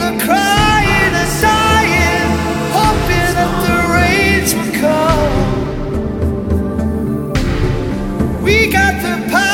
were crying and sighing, hoping that the rains would come. We got the power.